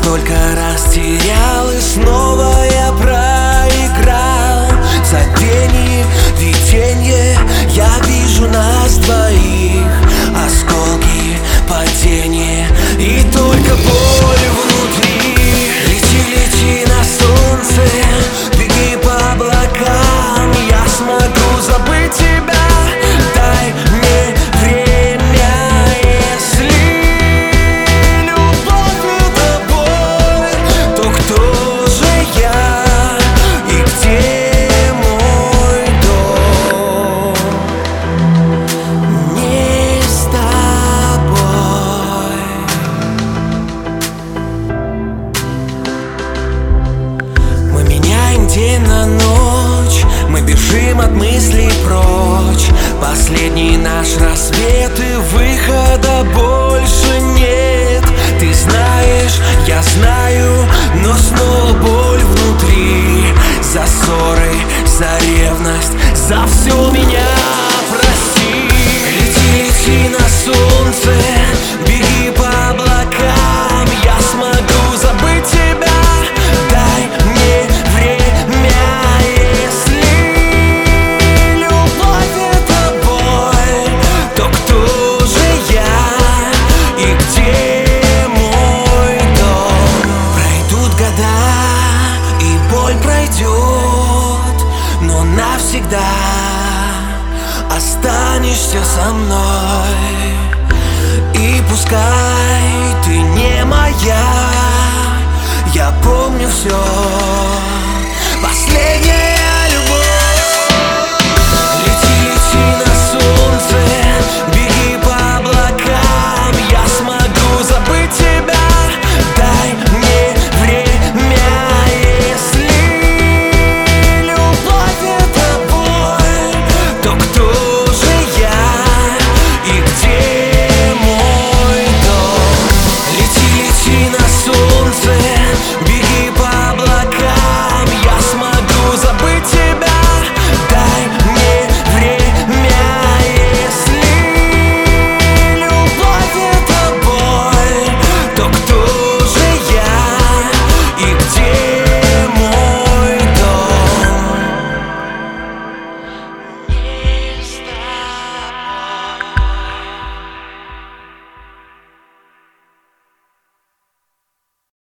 столько раз терял, и снова я проиграл. Забвение, видение, я вижу нас двоих. Осколки, падения и только боль внутри. Лети, лети на солнце, беги по облакам. Я смогу забыть тебя, дай мне время. Если любовь это боль, то кто же я и где мой дом? Не с тобой. Мы меняем день на ночь, мы бежим от мыслей прочь. Последний наш рассвет, и выхода больше нет. Ты знаешь, я знаю, но снова боль внутри. За ссоры, за ревность, за все меня прости. Лети, лети на солнце, беги по облакам. Я смогу забыть тебя, дай мне время. Если любовь это боль, то кто же я и где мой дом? Пройдут года, и боль пройдет, но навсегда останешься со мной. И пускай ты не моя, я помню все.